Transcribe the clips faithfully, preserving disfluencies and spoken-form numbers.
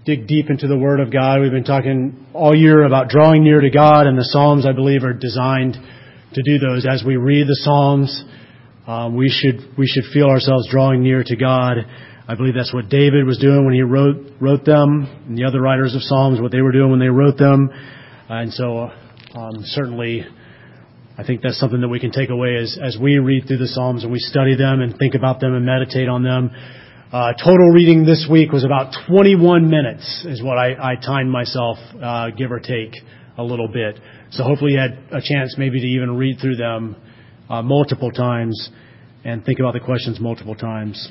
dig deep into the Word of God. We've been talking all year about drawing near to God, and the Psalms, I believe, are designed to do those. As we read the Psalms, um, we should we should feel ourselves drawing near to God. I believe that's what David was doing when he wrote wrote them, and the other writers of Psalms, what they were doing when they wrote them. And so, um, certainly, I think that's something that we can take away as as we read through the Psalms and we study them and think about them and meditate on them. Uh, total reading this week was about twenty-one minutes is what I, I timed myself, uh, give or take a little bit. So hopefully you had a chance maybe to even read through them uh, multiple times and think about the questions multiple times.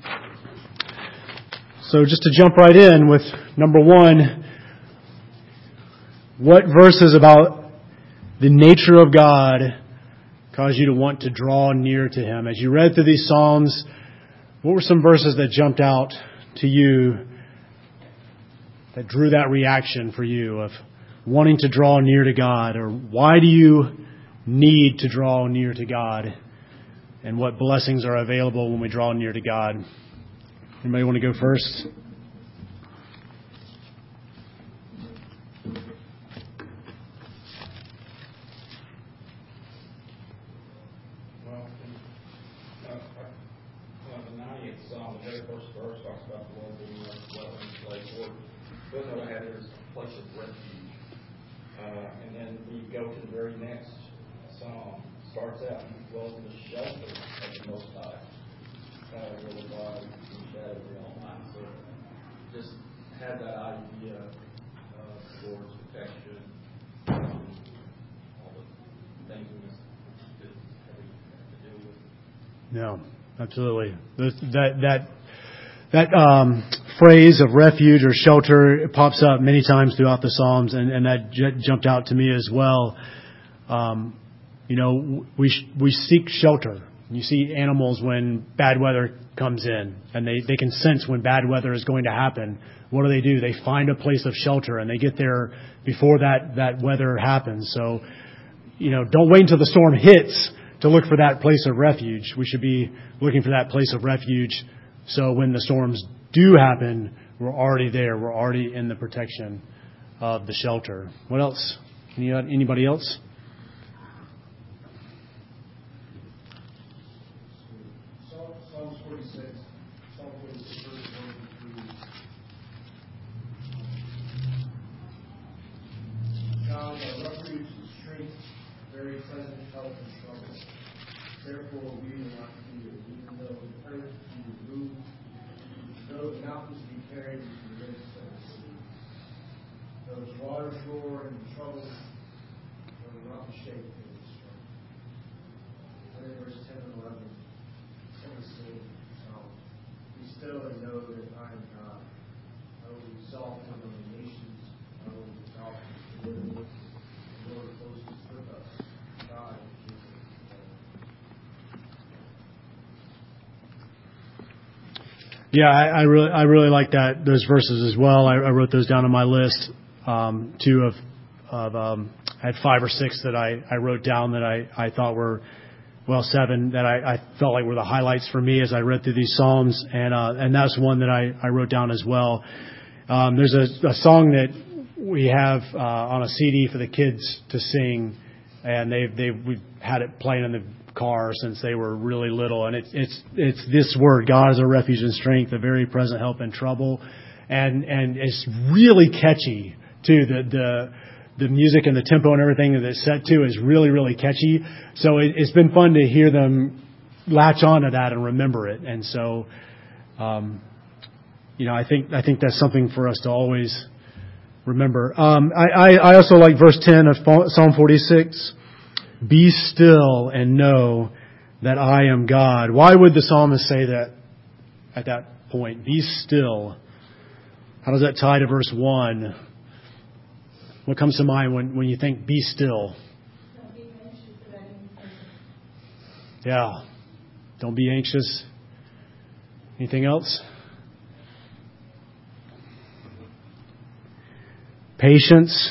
So just to jump right in with number one, what verses about the nature of God cause you to want to draw near to Him? As you read through these Psalms, what were some verses that jumped out to you that drew that reaction for you of wanting to draw near to God? Or why do you need to draw near to God? And what blessings are available when we draw near to God? Anybody want to go first? Starts out, he dwells in the shelter of the Most High. Uh, really God in the shadow of the Almighty. So just had that idea of the Lord's protection, um, all the things we just have to deal with. No, absolutely. That that that um, phrase of refuge or shelter, it pops up many times throughout the Psalms, and, and that j- jumped out to me as well. Um, You know, we we seek shelter. You see animals when bad weather comes in, and they, they can sense when bad weather is going to happen. What do they do? They find a place of shelter, and they get there before that, that weather happens. So, you know, don't wait until the storm hits to look for that place of refuge. We should be looking for that place of refuge so when the storms do happen, we're already there. We're already in the protection of the shelter. What else? Any, anybody else? Therefore, we will not fear, even though the earth be removed, though the mountains be carried into the midst of the sea. Though the waters roar and trouble, they will not be shaken in the strength. And then verse ten and eleven, some say, um, be still and know that I am God. I will exalt him among the nations. I will exalt him. The Lord of hosts is with us. God is with us. Yeah, I, I really, I really like that those verses as well. I, I wrote those down on my list. Um, two of, of um, I had five or six that I, I wrote down that I, I thought were, well, seven that I, I felt like were the highlights for me as I read through these Psalms, and uh, and that's one that I, I wrote down as well. Um, there's a, a song that we have uh, on a C D for the kids to sing, and they've they've we've had it playing in the car since they were really little, and it's it's it's this word, God is a refuge and strength, a very present help in trouble, and and it's really catchy too. The the the music and the tempo and everything that it's set to is really really catchy. So it, it's been fun to hear them latch on to that and remember it. And so, um, you know, I think I think that's something for us to always remember. Um, I, I I also like verse ten of Psalm forty-six. Be still and know that I am God. Why would the psalmist say that at that point? Be still. How does that tie to verse one? What comes to mind when, when you think be still? Don't be anxious about anything. Yeah. Don't be anxious. Anything else? Patience.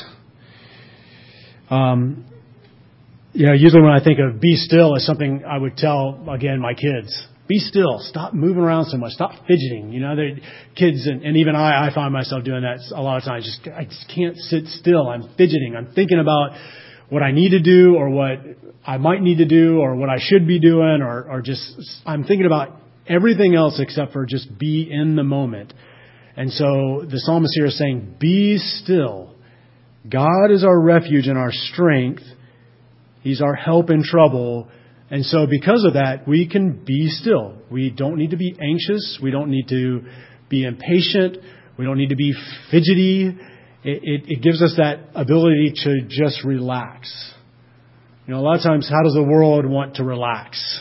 Um, you know, usually when I think of be still, it's something I would tell, again, my kids. Be still. Stop moving around so much. Stop fidgeting. You know, the kids and, and even I, I find myself doing that a lot of times. Just I just can't sit still. I'm fidgeting. I'm thinking about what I need to do or what I might need to do or what I should be doing or, or just I'm thinking about everything else except for just be in the moment. And so the psalmist here is saying, be still. God is our refuge and our strength. He's our help in trouble. And so because of that, we can be still. We don't need to be anxious. We don't need to be impatient. We don't need to be fidgety. It, it, it gives us that ability to just relax. You know, a lot of times, how does the world want to relax?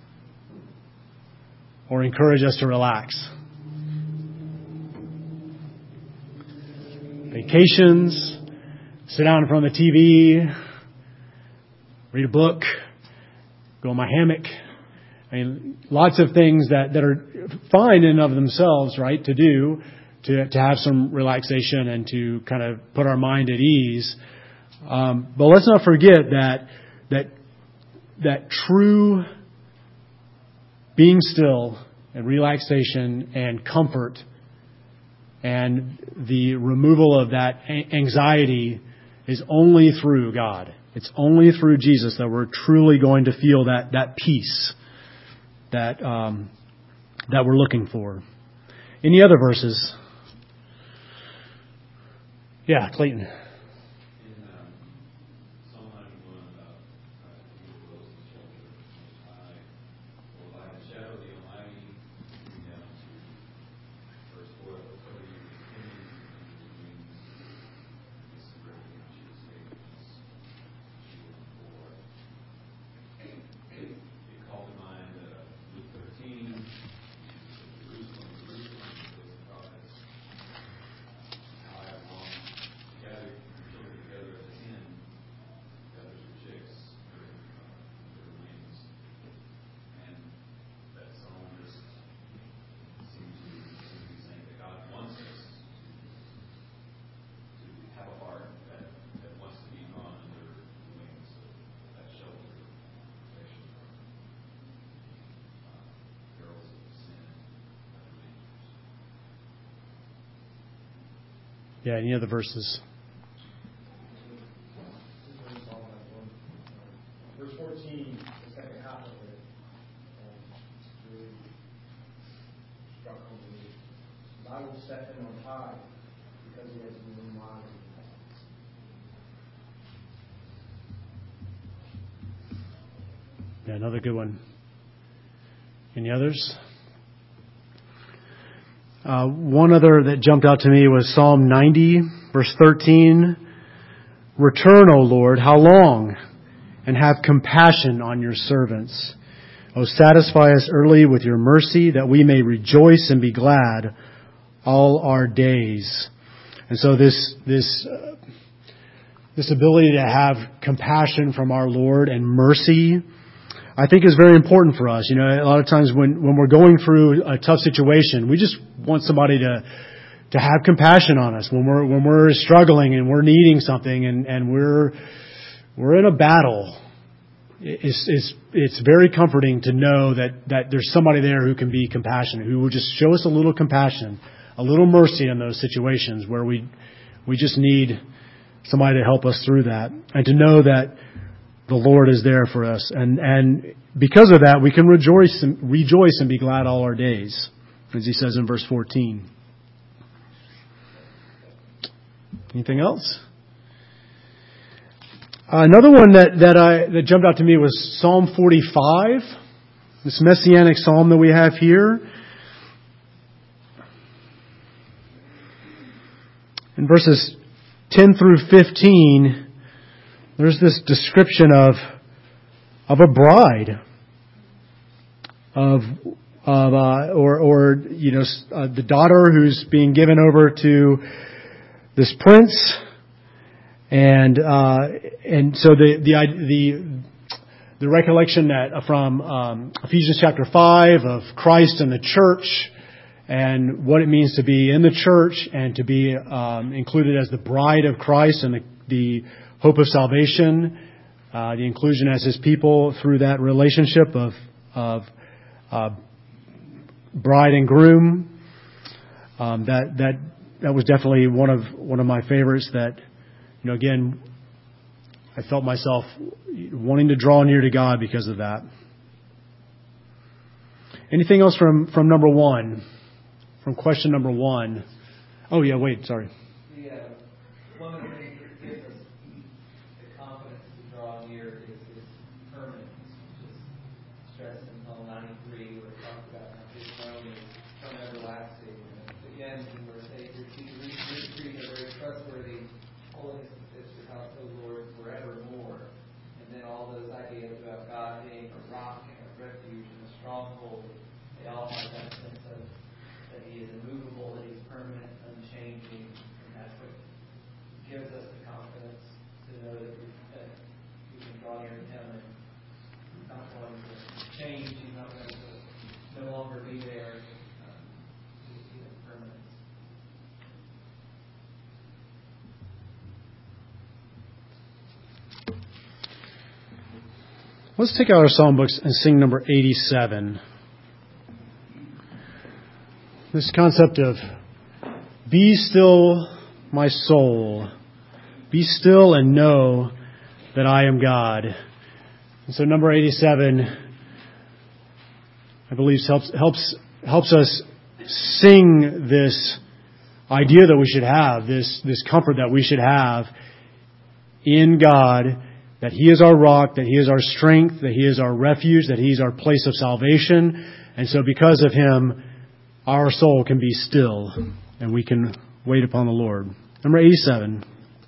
Or encourage us to relax? Vacations, sit down in front of the T V, read a book, go in my hammock. I mean, lots of things that, that are fine in and of themselves, right, to do, to, to have some relaxation and to kind of put our mind at ease. Um, but let's not forget that, that, that true being still and relaxation and comfort and the removal of that anxiety is only through God. It's only through Jesus that we're truly going to feel that, that peace that um, that we're looking for. Any other verses? Yeah, Clayton. Yeah, any other verses? Verse fourteen, the second half of it, um, really struck home to me. I will set him on high because he has been mild. Yeah, another good one. Any others? Uh, one other that jumped out to me was Psalm ninety, verse thirteen. Return, O Lord, how long? And have compassion on your servants. O satisfy us early with your mercy, that we may rejoice and be glad all our days. And so this this uh, this ability to have compassion from our Lord and mercy, I think is very important for us. You know, a lot of times when, when we're going through a tough situation, we just want somebody to to have compassion on us when we're when we're struggling and we're needing something and, and we're we're in a battle. It's it's it's very comforting to know that, that there's somebody there who can be compassionate, who will just show us a little compassion, a little mercy in those situations where we we just need somebody to help us through that, and to know that the Lord is there for us. And, and because of that, we can rejoice and, rejoice and be glad all our days, as he says in verse fourteen. Anything else? Uh, another one that, that, I, that jumped out to me was Psalm forty-five, this messianic psalm that we have here. In verses ten through fifteen, there's this description of of a bride, of of uh, or or you know uh, the daughter who's being given over to this prince, and uh, and so the the the the recollection that from um, Ephesians chapter five of Christ and the church, and what it means to be in the church and to be um, included as the bride of Christ and the, the hope of salvation, uh, the inclusion as His people through that relationship of of uh, bride and groom. Um, that that that was definitely one of one of my favorites. That, you know, again, I felt myself wanting to draw near to God because of that. Anything else from, from number one? From question number one? Oh yeah, wait, sorry. The, uh, one of the things that gives us the confidence to draw near is, is permanence, which is stressed in Psalm ninety-three, where it talks about how his throne is from everlasting. And again, when we're saying your trees are very trustworthy, holiness is your house, O Lord, forevermore. And then all those ideas about God being a rock and a refuge and a stronghold, they all have that sense of that He is immovable, that He's permanent, unchanging, and that's what gives us the confidence to know that we, that we can draw near to Him and He's not going to change, He's not going to no longer be there. Um, He's, he's permanent. Let's take out our psalm books and sing number eighty-seven. This concept of be still, my soul. Be still and know that I am God. And so number eighty-seven, I believe, helps helps helps us sing this idea that we should have, this this comfort that we should have in God, that He is our rock, that He is our strength, that He is our refuge, that He is our place of salvation. And so because of Him, our soul can be still and we can wait upon the Lord. Number eighty-seven.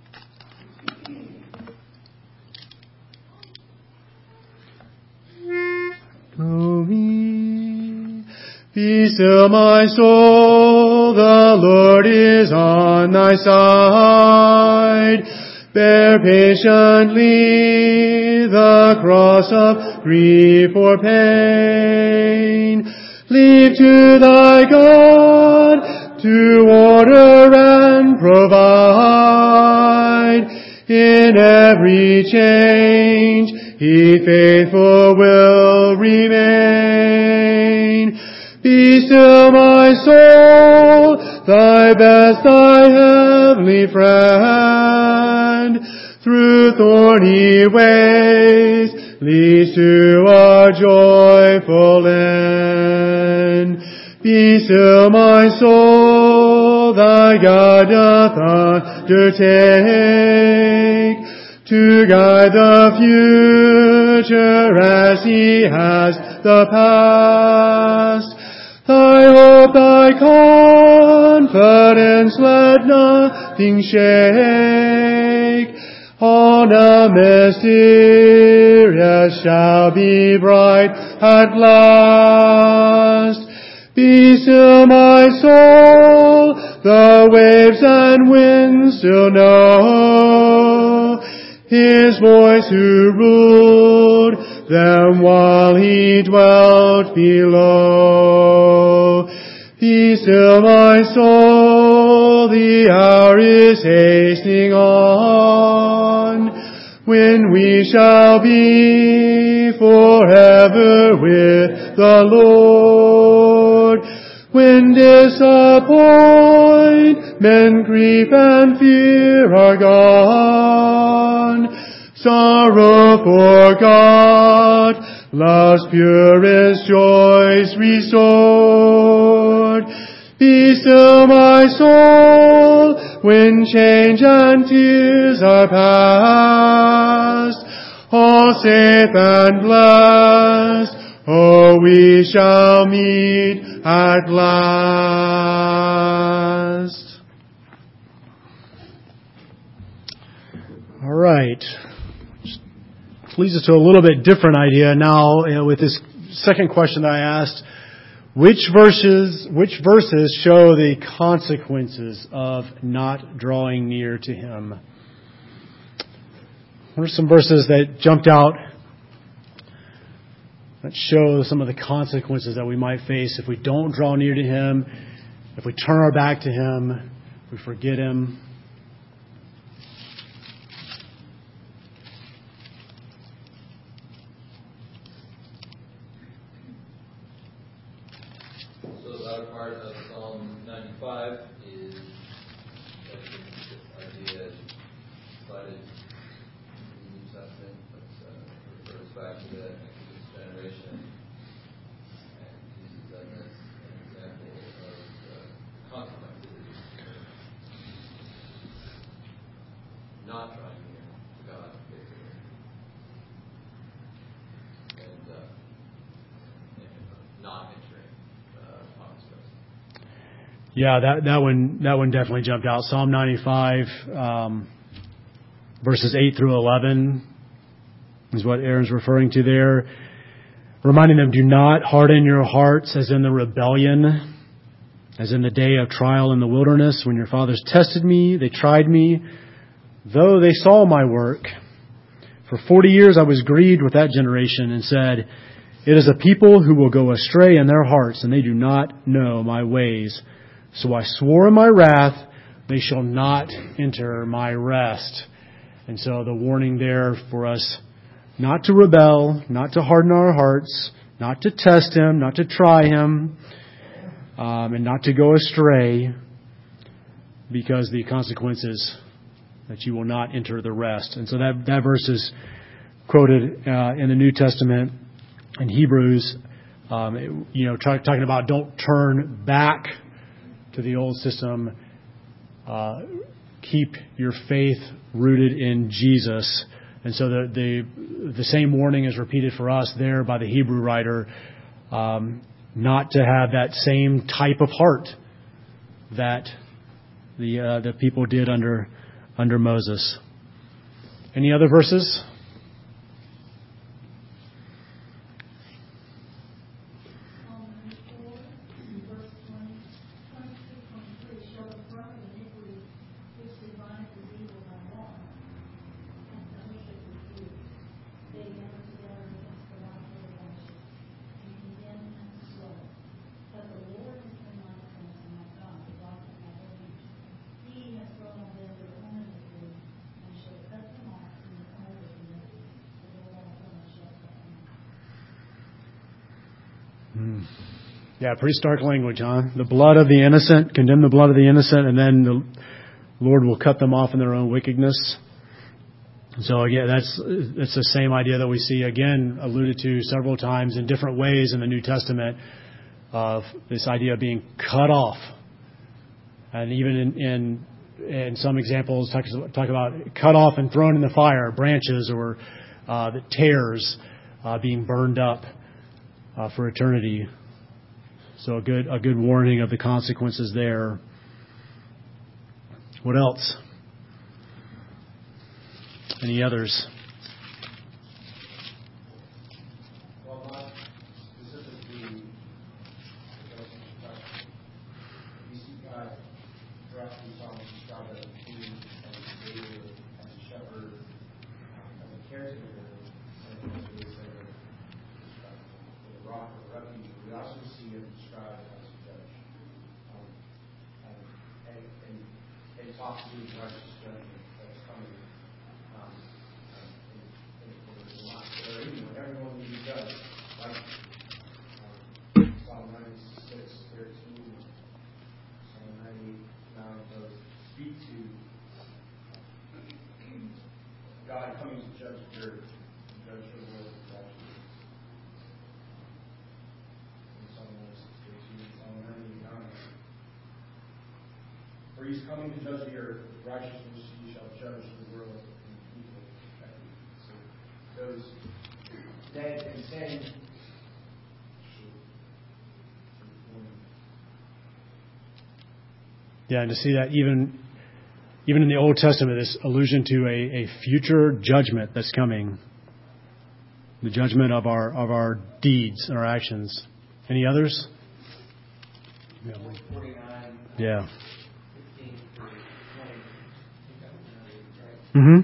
Oh, be, be still, my soul, the Lord is on thy side. Bear patiently the cross of grief or pain. Leave to thy God to order and provide. In every change He faithful will remain. Be still, my soul, thy best, thy heavenly friend, through thorny ways leads to a joyful end. Be still, my soul, thy God doth undertake to guide the future as He has the past. Thy hope, thy confidence, let nothing shake. All now mysterious shall be bright at last. Be still, my soul, the waves and winds still know His voice who ruled them while He dwelt below. Be still, my soul, the hour is hastening on, when we shall be forever with the Lord. When disappointment, grief, and fear are gone, sorrow forgot, love's purest joys restored. Be still, my soul, when change and tears are past, all safe and blessed, oh, we shall meet at last. All right. Leads us to a little bit different idea now, you know, with this second question that I asked. Which verses, which verses show the consequences of not drawing near to Him? What are some verses that jumped out that show some of the consequences that we might face if we don't draw near to Him, if we turn our back to Him, if we forget Him? to that this generation and uses them as an example of the consequences not trying to hear God, basically. And, uh, and not entering uh, consequences. Yeah, that, that one that one definitely jumped out. Psalm ninety-five, um, verses eight through eleven is what Aaron's referring to there. Reminding them, do not harden your hearts as in the rebellion, as in the day of trial in the wilderness, when your fathers tested me, they tried me, though they saw my work. For forty years I was grieved with that generation and said, it is a people who will go astray in their hearts, and they do not know my ways. So I swore in my wrath, they shall not enter my rest. And so the warning there for us not to rebel, not to harden our hearts, not to test Him, not to try Him, um, and not to go astray, because the consequences that you will not enter the rest. And so that, that verse is quoted uh, in the New Testament in Hebrews, um, it, you know, talk, talking about don't turn back to the old system. Uh, keep your faith rooted in Jesus. And so the, the the same warning is repeated for us there by the Hebrew writer, um, not to have that same type of heart that the uh, the people did under under Moses. Any other verses? Yeah, pretty stark language, huh? The blood of the innocent, condemn the blood of the innocent, and then the Lord will cut them off in their own wickedness. So again, that's it's the same idea that we see again alluded to several times in different ways in the New Testament of this idea of being cut off. And even in in, in some examples, talk, talk about cut off and thrown in the fire, branches or uh, the tares uh, being burned up uh, for eternity. So a good a good warning of the consequences there. What else? Any others? Well, not specifically addressing the question. We see God throughout these Psalms described as a king, as a savior, as a shepherd, um, as a caretaker, and as we say, the rock of refuge. We also see him described as a judge. Um, and, and, and, and talks to the righteous judgment that's coming. Um, and, and, and it's not there anywhere. Everyone will be judged. Like um, Psalm ninety-six, thirteen, Psalm ninety-nine, those speak to God coming to judge the earth, judge the world of righteousness. For he's coming to judge the earth, with righteousness he shall judge the world and people. So those dead and sin. Yeah, and to see that even even in the Old Testament, this allusion to a, a future judgment that's coming, the judgment of our of our deeds and our actions. Any others? Yeah. forty-nine, Yeah. fifteen through twenty. I think that was another, right? Mm-hmm.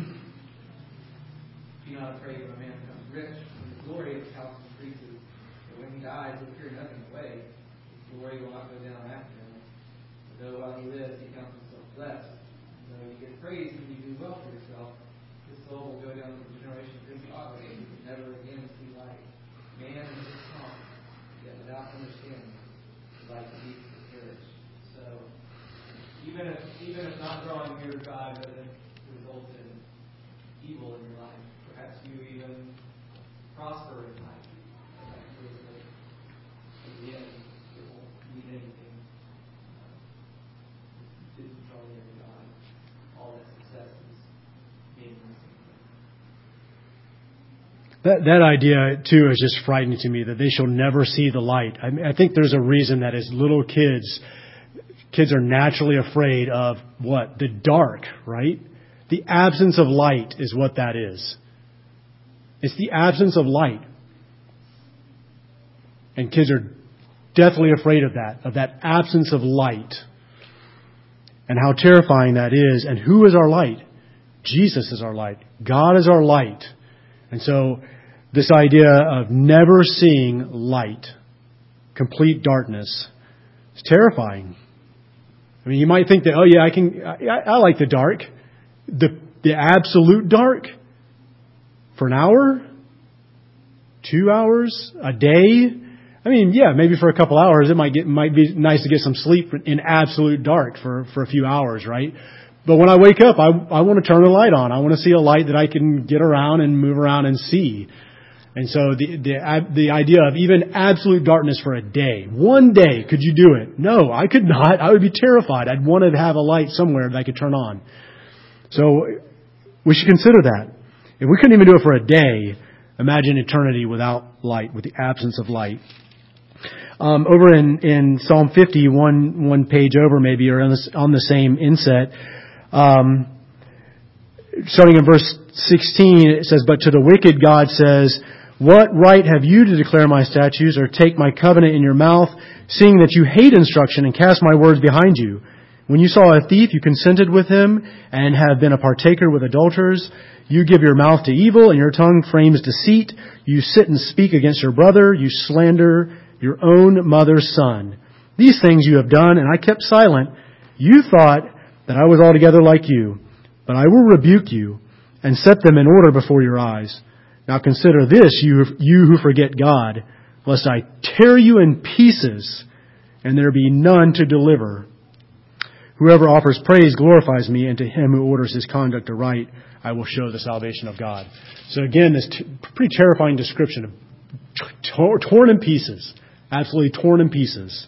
Be not afraid when a man becomes rich, when the glory of his house increases. But when he dies, he'll carry nothing away. His glory will not go down after him. Though while he lives, he counts himself blessed. Though you get praise when you do well for yourself, his soul will go down to the generation of his fathers, and will never again see light. Man is his song, yet without understanding, like the beasts will perish. So, even if even if not drawing near to God doesn't result in evil in your life, perhaps you even prosper That that idea too is just frightening to me, that they shall never see the light. I mean, I think there's a reason that as little kids, kids are naturally afraid of what? The dark, right? The absence of light is what that is. It's the absence of light. And kids are deathly afraid of that, of that absence of light. And how terrifying that is. And who is our light? Jesus is our light. God is our light. And so this idea of never seeing light, complete darkness, is terrifying. I mean, you might think that, oh yeah, I can, I, I like the dark. The, the absolute dark for an hour, two hours, a day. I mean, yeah, maybe for a couple hours it might get, might be nice to get some sleep in absolute dark for, for a few hours, right? But when I wake up, I, I want to turn the light on. I want to see a light that I can get around and move around and see. And so the, the, the idea of even absolute darkness for a day, one day, could you do it? No, I could not. I would be terrified. I'd want to have a light somewhere that I could turn on. So we should consider that. If we couldn't even do it for a day, imagine eternity without light, with the absence of light. Um, over in, in Psalm fifty, one, one page over maybe, or on the, on the same inset, um, starting in verse sixteen, it says, "But to the wicked God says, what right have you to declare my statutes or take my covenant in your mouth, seeing that you hate instruction and cast my words behind you? When you saw a thief, you consented with him and have been a partaker with adulterers. You give your mouth to evil and your tongue frames deceit. You sit and speak against your brother. You slander your own mother's son. These things you have done, and I kept silent. You thought that I was altogether like you, but I will rebuke you and set them in order before your eyes. Now consider this, you, you who forget God, lest I tear you in pieces and there be none to deliver. Whoever offers praise glorifies me, and to him who orders his conduct aright, I will show the salvation of God." So again, this t- pretty terrifying description of t- torn in pieces, absolutely torn in pieces.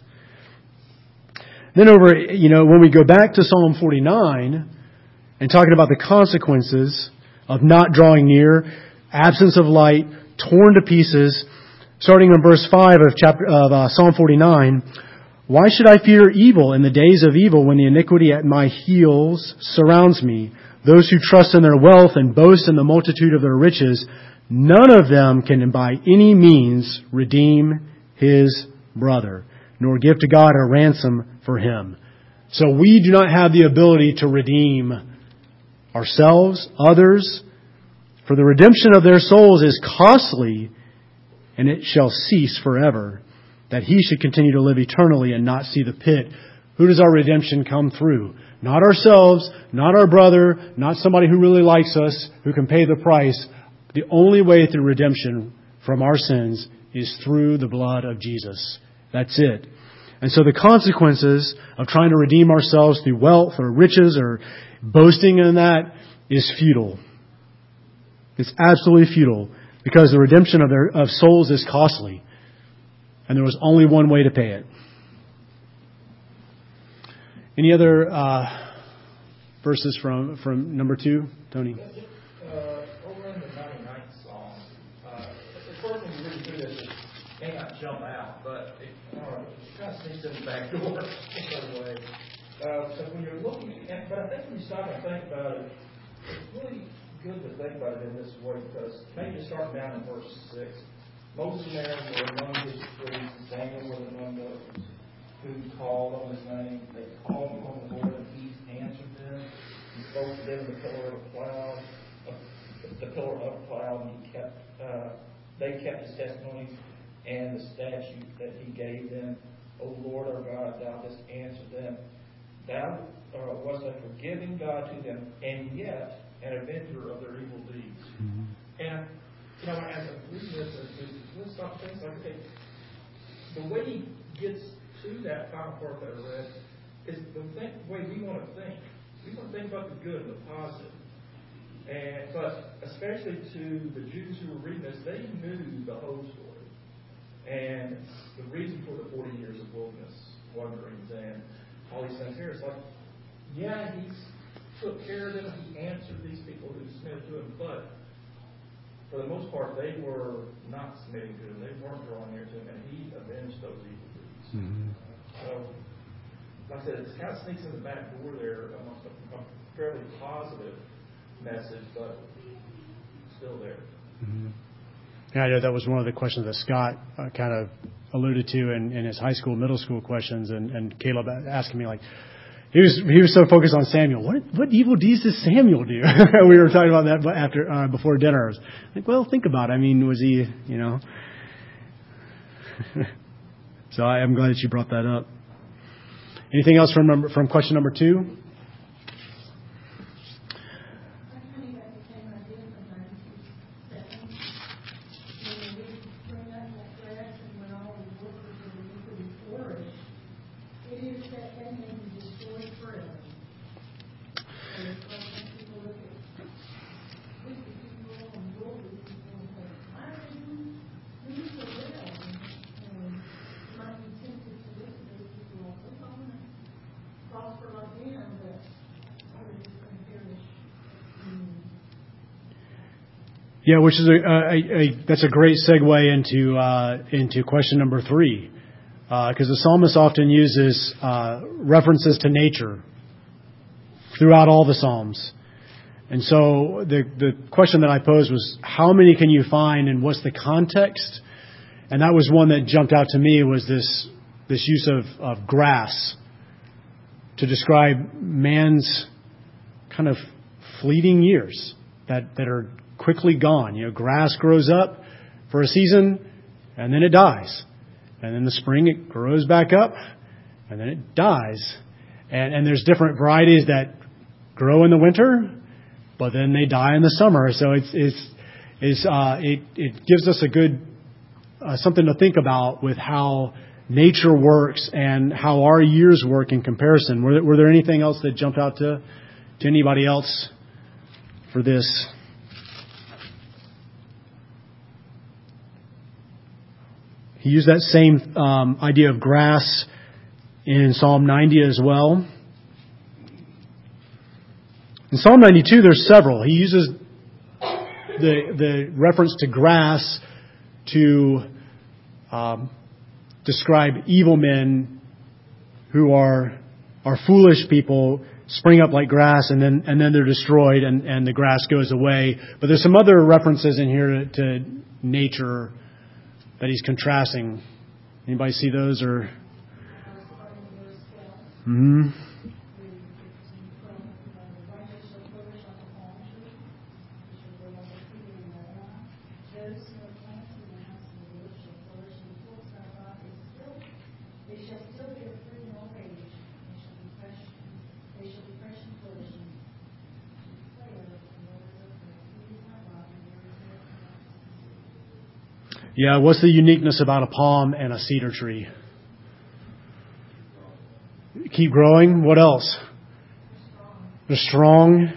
Then over, you know, when we go back to Psalm forty-nine and talking about the consequences of not drawing near, absence of light, torn to pieces, starting in verse five of chapter of uh, Psalm forty-nine, "Why should I fear evil in the days of evil when the iniquity at my heels surrounds me? Those who trust in their wealth and boast in the multitude of their riches, none of them can by any means redeem his brother, nor give to God a ransom for him." So we do not have the ability to redeem ourselves, others. For the redemption of their souls is costly, and it shall cease forever, that he should continue to live eternally and not see the pit. Who does our redemption come through? Not ourselves, not our brother, not somebody who really likes us, who can pay the price. The only way through redemption from our sins is through the blood of Jesus. That's it. And so the consequences of trying to redeem ourselves through wealth or riches or boasting in that is futile. It's absolutely futile, because the redemption of their of souls is costly. And there was only one way to pay it. Any other uh, verses from, from number two, Tony? Uh, over in the ninety-ninth Psalm, uh, the first thing you really do is it may not jump out, but it, uh, it kind of sneaks in the back door in some way. Uh, so when you're looking, at, but I think when you stop and think about it, it's really good to think about it in this way, because maybe starting down in verse six, Moses and Aaron were among his priests, Daniel was among those who called on his name. They called on the Lord, and he answered them. He spoke to them in the pillar of a cloud, uh, the pillar of a cloud, and he kept, uh, they kept his testimonies and the statute that he gave them. O Lord our God, thou hast answered them. Thou uh, wast a forgiving God to them, and yet an avenger of their evil deeds. Mm-hmm. And you know, as I read this, let's stop things like, okay, the way he gets to that final part that I read is the think, way we want to think. We want to think about the good and the positive. And, but especially to the Jews who were reading this, they knew the whole story. And the reason for the forty years of wilderness wanderings and all these things here, it's like, yeah, he took care of them, he answered these people who submitted to him, but for the most part, they were not submitting to him. They weren't drawing near to him, and he avenged those evil deeds. Mm-hmm. So, like I said, it kind of sneaks in the back door there, almost a, a fairly positive message, but still there. Mm-hmm. Yeah, I know that was one of the questions that Scott uh, kind of alluded to in, in his high school, middle school questions, and, and Caleb asking me, like, he was he was so focused on Samuel. What what evil deeds does Samuel do? We were talking about that after uh, before dinner. I was like, well, think about it. I mean, was he, you know? So I am glad that you brought that up. Anything else from number, from question number two? Yeah, which is a, a, a that's a great segue into uh, into question number three, because uh, the psalmist often uses uh, references to nature throughout all the psalms, and so the the question that I posed was, how many can you find, and what's the context? And that was one that jumped out to me, was this this use of, of grass to describe man's kind of fleeting years that, that are quickly gone. You know, grass grows up for a season and then it dies. And in the spring it grows back up and then it dies. And, and there's different varieties that grow in the winter, but then they die in the summer. So it's, it's, it's uh, it, it gives us a good, uh, something to think about with how nature works and how our years work in comparison. Were there, were there anything else that jumped out to, to anybody else for this? He used that same um, idea of grass in Psalm ninety as well. In Psalm ninety-two, there's several. He uses the the reference to grass to um, describe evil men who are are foolish people, spring up like grass, and then and then they're destroyed, and, and the grass goes away. But there's some other references in here to, to nature that he's contrasting. Anybody see those? Or mm-hmm. Yeah, what's the uniqueness about a palm and a cedar tree? Keep growing. What else? They're strong.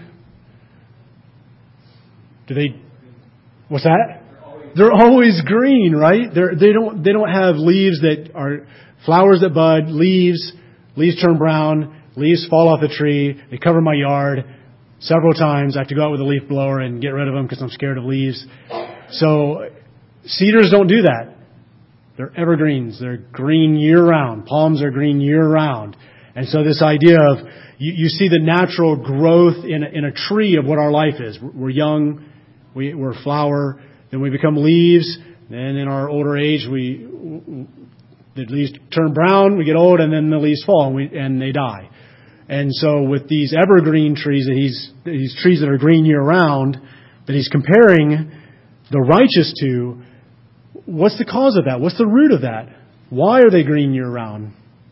Do they? What's that? They're always green, right? They're, they don't. They don't have leaves that are flowers that bud. Leaves. Leaves turn brown. Leaves fall off the tree. They cover my yard several times. I have to go out with a leaf blower and get rid of them because I'm scared of leaves. So cedars don't do that. They're evergreens. They're green year-round. Palms are green year-round. And so this idea of, you, you see the natural growth in a, in a tree of what our life is. We're young, we, we're flower, then we become leaves, then in our older age, we the leaves turn brown, we get old, and then the leaves fall, and, we, and they die. And so with these evergreen trees, that he's these trees that are green year-round, that he's comparing the righteous to, what's the cause of that? What's the root of that? Why are they green year-round?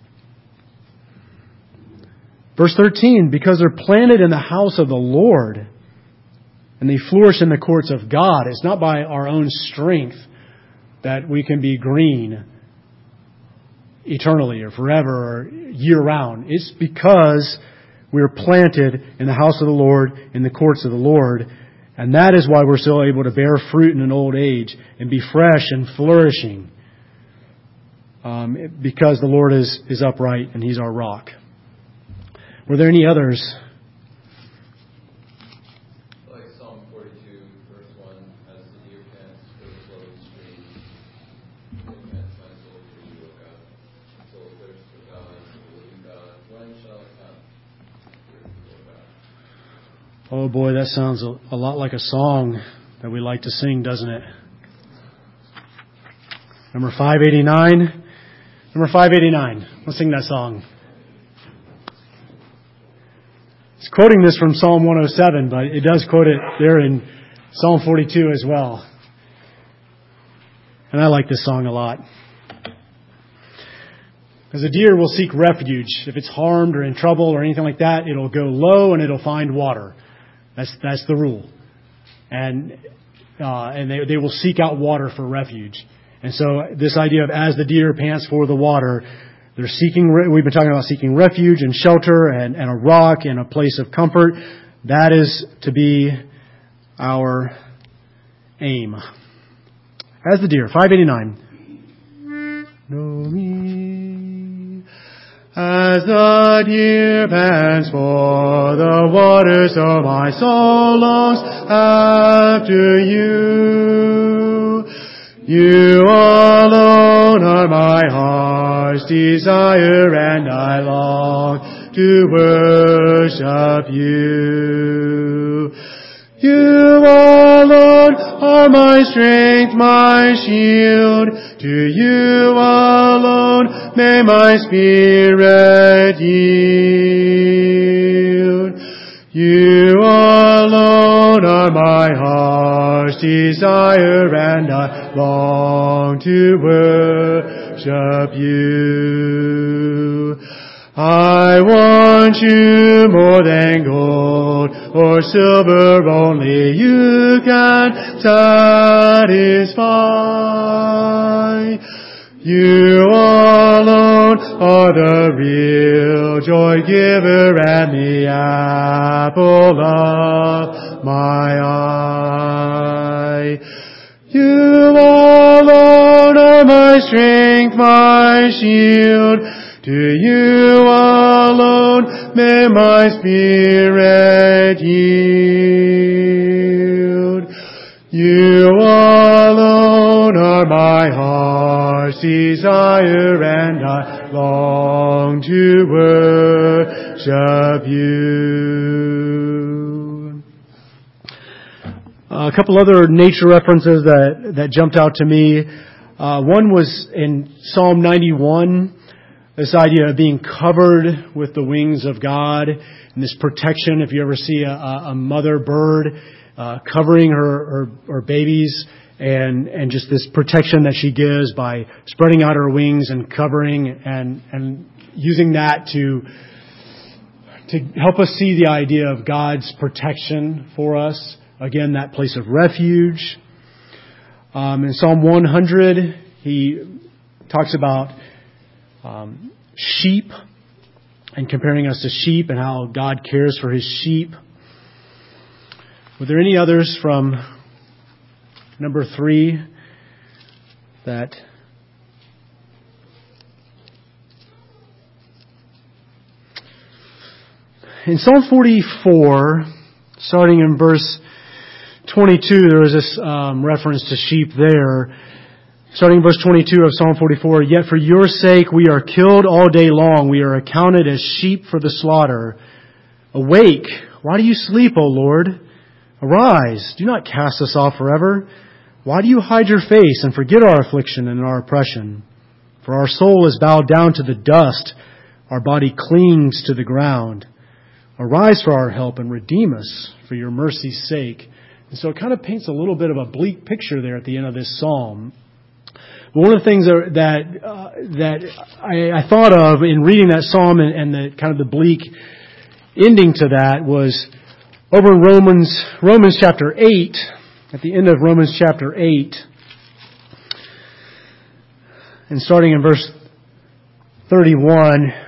Verse thirteen, because they're planted in the house of the Lord and they flourish in the courts of God. It's not by our own strength that we can be green eternally or forever or year-round. It's because we're planted in the house of the Lord, in the courts of the Lord. And that is why we're still able to bear fruit in an old age and be fresh and flourishing. Um, because the Lord is, is upright and He's our rock. Were there any others? Like Psalm forty-two, verse one, as the deer Oh boy, that sounds a, a lot like a song that we like to sing, doesn't it? Number five eighty-nine. Number five eighty-nine. Let's sing that song. It's quoting this from Psalm one oh seven, but it does quote it there in Psalm forty-two as well. And I like this song a lot. As a deer will seek refuge. If it's harmed or in trouble or anything like that, it'll go low and it'll find water. That's that's the rule. And uh, and they they will seek out water for refuge. And so this idea of as the deer pants for the water, they're seeking. We've been talking about seeking refuge and shelter and, and a rock and a place of comfort. That is to be our aim. As the deer, five eighty-nine. Know me as the deer pants for the water, so my soul longs after you. You alone are my heart's desire, and I long to worship you. You alone are my strength, my shield. To you alone may my spirit yield. You alone are my heart's desire, and I long to worship you. I want you more than gold or silver, only you can satisfy. You alone are the real joy giver and the apple of my eye. You alone are my strength, my shield. To you alone may my spirit yield. You alone are my heart's desire, and I long to worship you. A couple other nature references that, that jumped out to me. Uh, one was in Psalm ninety-one. This idea of being covered with the wings of God and this protection. If you ever see a, a mother bird uh, covering her, her, her babies and, and just this protection that she gives by spreading out her wings and covering and, and using that to, to help us see the idea of God's protection for us. Again, that place of refuge. Um, in Psalm one hundred, he talks about Um, sheep and comparing us to sheep and how God cares for His sheep. Were there any others from number three that in Psalm forty-four, starting in verse twenty-two, there was this um, reference to sheep there. Starting in verse twenty-two of Psalm forty-four, yet for your sake we are killed all day long. We are accounted as sheep for the slaughter. Awake! Why do you sleep, O Lord? Arise! Do not cast us off forever. Why do you hide your face and forget our affliction and our oppression? For our soul is bowed down to the dust. Our body clings to the ground. Arise for our help and redeem us for your mercy's sake. And so it kind of paints a little bit of a bleak picture there at the end of this psalm. But one of the things that that, uh, that I, I thought of in reading that psalm and, and the kind of the bleak ending to that was over in Romans Romans chapter eight. At the end of Romans chapter eight, and starting in verse thirty-one,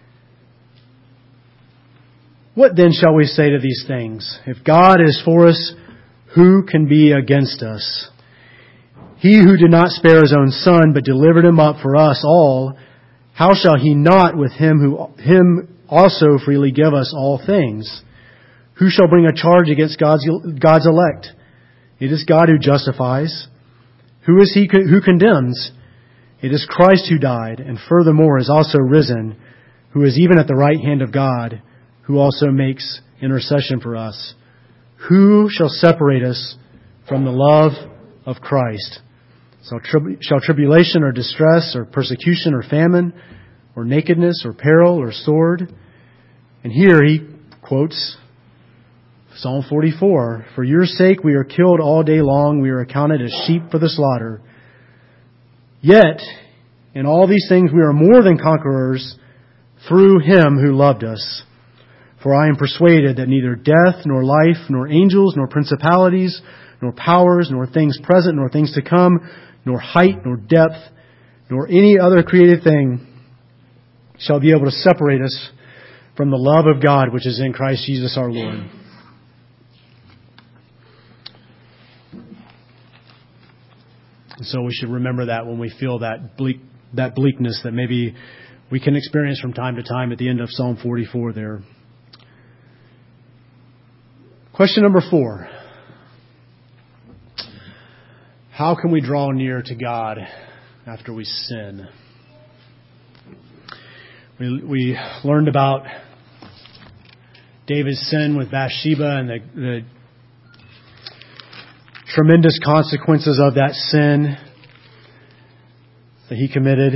what then shall we say to these things? If God is for us, who can be against us? He who did not spare His own Son, but delivered Him up for us all, how shall He not with Him who Him also freely give us all things? Who shall bring a charge against God's God's elect? It is God who justifies. Who is He who condemns? It is Christ who died, and furthermore is also risen, who is even at the right hand of God, who also makes intercession for us. Who shall separate us from the love of Christ? Shall, trib- shall tribulation or distress or persecution or famine or nakedness or peril or sword? And here he quotes Psalm forty-four. For your sake we are killed all day long. We are accounted as sheep for the slaughter. Yet, in all these things we are more than conquerors through Him who loved us. For I am persuaded that neither death, nor life, nor angels, nor principalities, nor powers, nor things present, nor things to come, nor height, nor depth, nor any other created thing shall be able to separate us from the love of God which is in Christ Jesus our Lord. And so we should remember that when we feel that bleak, that bleakness that maybe we can experience from time to time at the end of Psalm forty-four there. Question number four. How can we draw near to God after we sin? We, we learned about David's sin with Bathsheba and the, the tremendous consequences of that sin that he committed.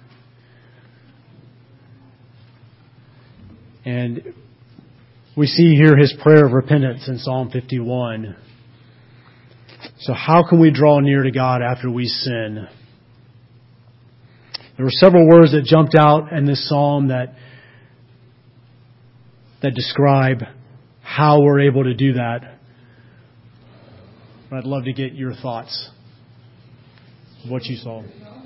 And we see here his prayer of repentance in Psalm fifty-one. So how can we draw near to God after we sin? There were several words that jumped out in this psalm that that describe how we're able to do that. But I'd love to get your thoughts of what you saw.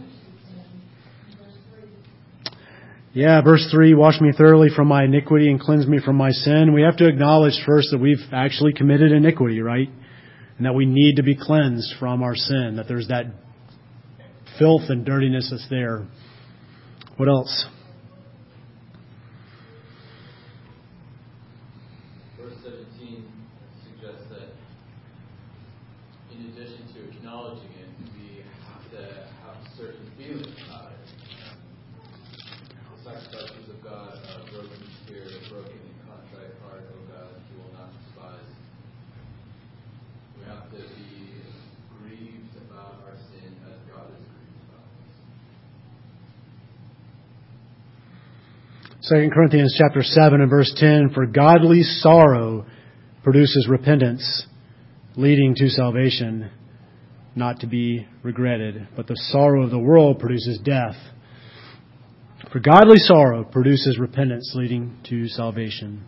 Yeah, verse three, wash me thoroughly from my iniquity and cleanse me from my sin. We have to acknowledge first that we've actually committed iniquity, right? And that we need to be cleansed from our sin, that there's that filth and dirtiness that's there. What else? Verse seventeen suggests that in addition to acknowledging it, we have to have certain feelings about it. The sacrifices of God are broken spirit, broken and contrite heart, O God, you will not despise. We have to be grieved about our sin as God is grieved about us. Second Corinthians chapter seven and verse ten, for godly sorrow produces repentance, leading to salvation, not to be regretted. But the sorrow of the world produces death. For godly sorrow produces repentance, leading to salvation.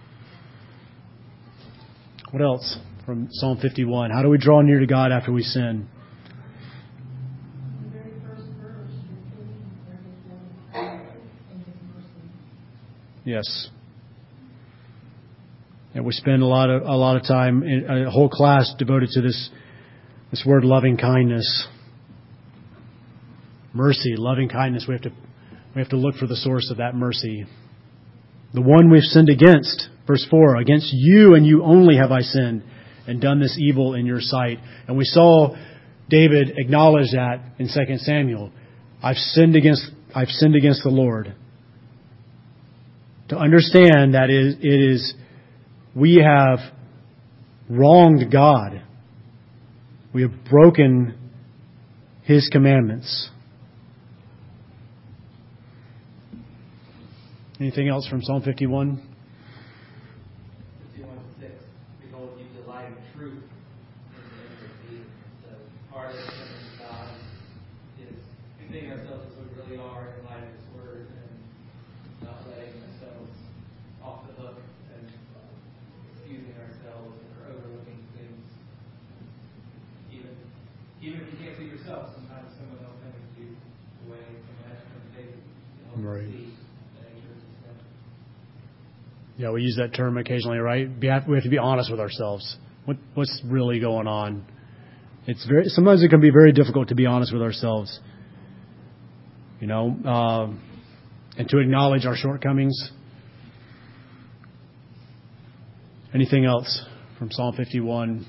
What else from Psalm fifty-one? How do we draw near to God after we sin? The very first verse, repeating there is one in His mercy. Yes. And we spend a lot of a lot of time, in a whole class devoted to this this word loving kindness. Mercy, loving kindness. We have to we have to look for the source of that mercy. The one we've sinned against. Verse four, against you and you only have I sinned and done this evil in your sight. And we saw David acknowledge that in Second Samuel. I've sinned against I've sinned against the Lord. To understand that it is we have wronged God. We have broken His commandments. Anything else from Psalm fifty-one? fifty-one six. Behold, you delight in truth in the inward being. So part of coming to God is seeing ourselves as we really are in light of His Word and not letting ourselves off the hook and excusing ourselves or overlooking things. Even even if you can't see yourself, sometimes someone else can see the way someone else can take it to help Right. see the nature of the sin. Yeah, we use that term occasionally, right? We have, we have to be honest with ourselves. What, what's really going on? It's very sometimes it can be very difficult to be honest with ourselves. You know, um, and to acknowledge our shortcomings. Anything else from Psalm fifty-one?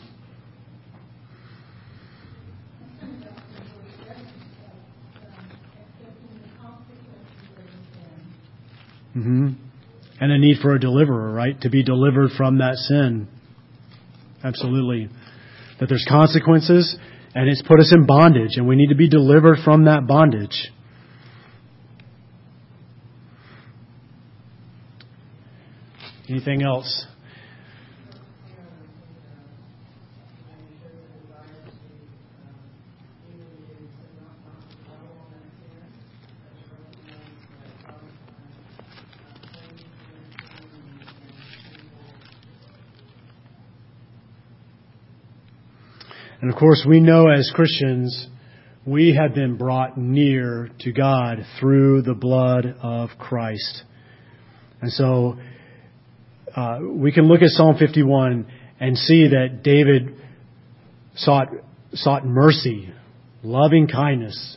Mm-hmm. And a need for a deliverer, right? To be delivered from that sin. Absolutely. That there's consequences, and it's put us in bondage, and we need to be delivered from that bondage. Anything else? And of course, we know as Christians, we have been brought near to God through the blood of Christ. And so uh, we can look at Psalm fifty-one and see that David sought sought mercy, loving kindness,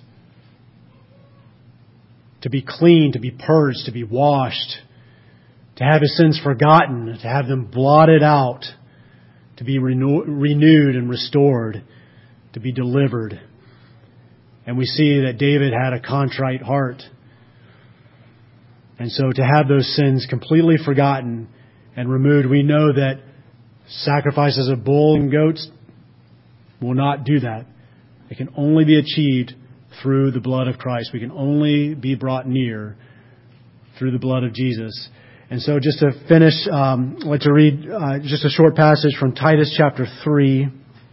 to be clean, to be purged, to be washed, to have his sins forgotten, to have them blotted out, to be renew- renewed and restored, to be delivered. And we see that David had a contrite heart. And so to have those sins completely forgotten and removed, we know that sacrifices of bulls and goats will not do that. It can only be achieved through the blood of Christ. We can only be brought near through the blood of Jesus. And so just to finish, um, I'd like to read uh, just a short passage from Titus chapter three.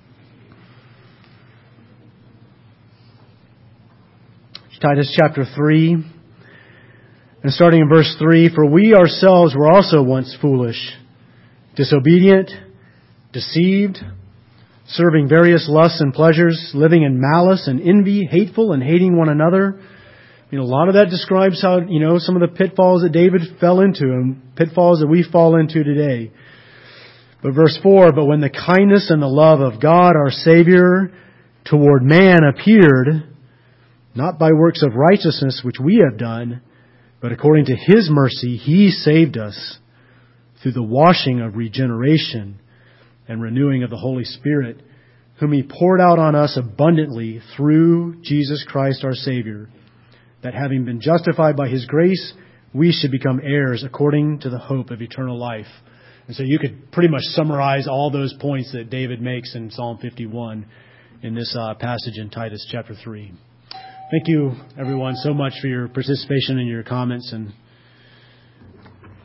Titus chapter three. And starting in verse three, "For we ourselves were also once foolish, disobedient, deceived, serving various lusts and pleasures, living in malice and envy, hateful and hating one another." You know, a lot of that describes how, you know, some of the pitfalls that David fell into and pitfalls that we fall into today. But verse four, "But when the kindness and the love of God our Savior toward man appeared, not by works of righteousness which we have done, but according to His mercy He saved us through the washing of regeneration and renewing of the Holy Spirit, whom He poured out on us abundantly through Jesus Christ our Savior, that having been justified by His grace, we should become heirs according to the hope of eternal life." And so you could pretty much summarize all those points that David makes in Psalm fifty-one in this uh, passage in Titus chapter three. Thank you, everyone, so much for your participation and your comments, and